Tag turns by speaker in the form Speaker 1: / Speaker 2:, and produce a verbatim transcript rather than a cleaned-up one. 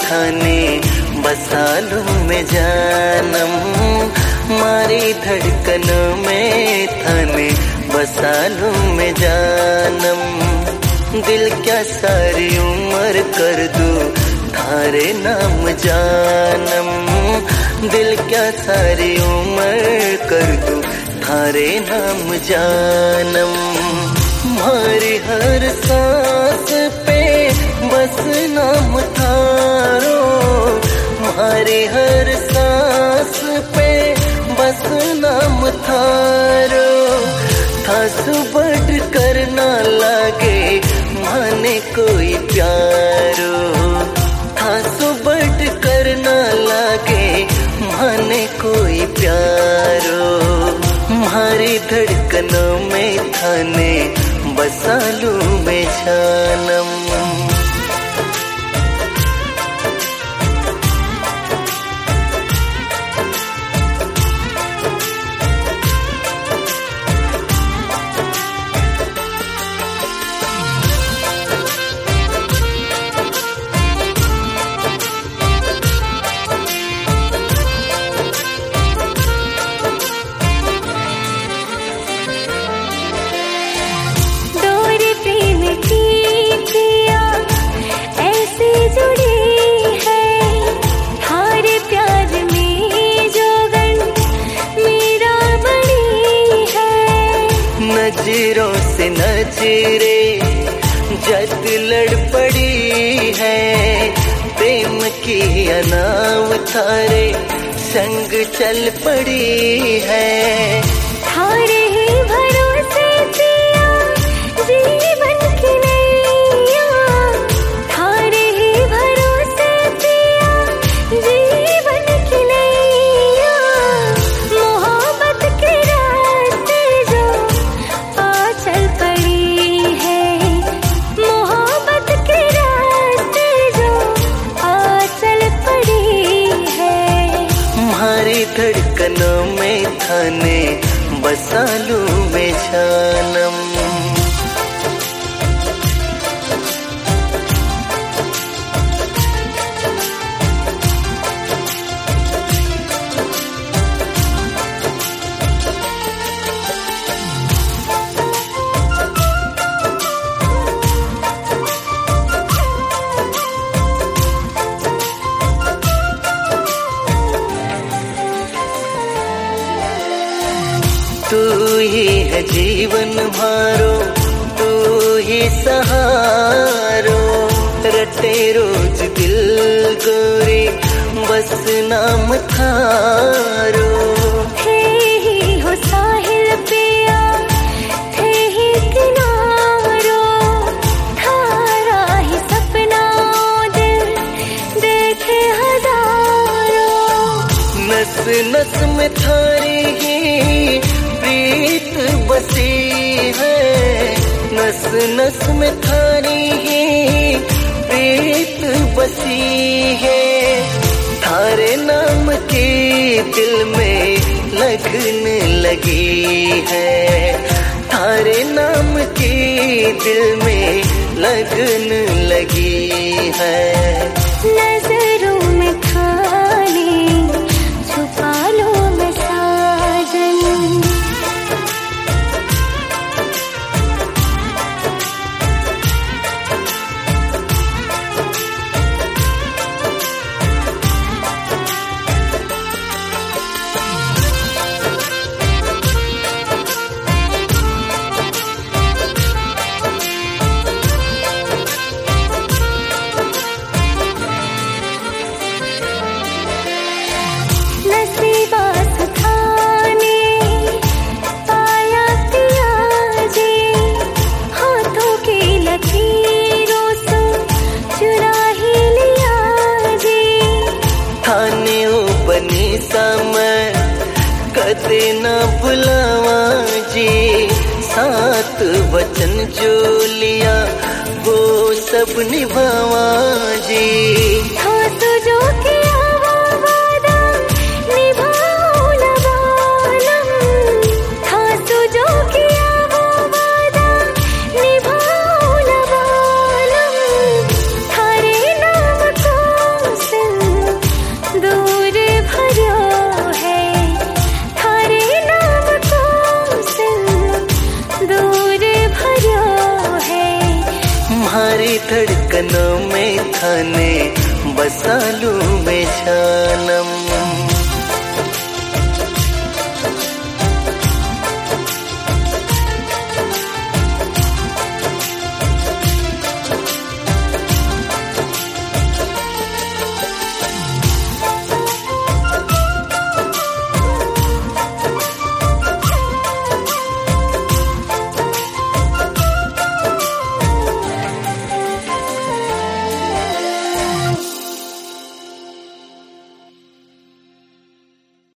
Speaker 1: थाने बसालू में जानम, मारी धड़कनों में थाने बसालू में जानम। दिल क्या सारी उम्र कर दूं थारे नाम जानम, दिल क्या सारी उम्र कर दूं थारे नाम जानम। मारी हर सांस पे बस नाम थारो, मारी हर सांस पे बस नाम थारो। थासु बढ़ कर ना लागे माने कोई प्यारो, थासु बढ़ कर ना लागे माने कोई प्यारो। मारी धड़कनों में थाने बसालू में जानम। नजरों से नजरे जद लड़ पड़ी है, प्रेम की अनाव थारे संग चल पड़ी है।
Speaker 2: थारे ही भरोसे पिया जीवन की नैया, थारे ही भरोसे पिया जीवन की नैया। मोहब्बत के रास्ते जो चल पड़ी है, मोहब्बत के रास्ते जो आ चल पड़ी है।
Speaker 1: मारी धड़कनों में थाने बसालू में जानम। तू ही है जीवन मारो, तू ही सहारो। रटे रोज दिल गोरी बस नाम थारो।
Speaker 2: थे ही हो साहिल पिया, थे ही किनारो। थारा ही सपना दिल देखे हजारों।
Speaker 1: नस नस में थारी ही प्रीत बसी है, नस नस में थारी ही प्रीत बसी है। थारे नाम की दिल में लगन लगी है, थारे नाम की दिल में लगन लगी है।
Speaker 2: नजरों में थाने छुपा लो मैं साजन।
Speaker 1: कदे न बुलावा जी, सात वचन जो लिया वो सब निभावा जी।
Speaker 2: हाँ तो जो किया वो वादा निभाओ न वालम, हाँ तो जो किया वो वादा निभाओ न वालम। थारे नाम को
Speaker 1: ठाने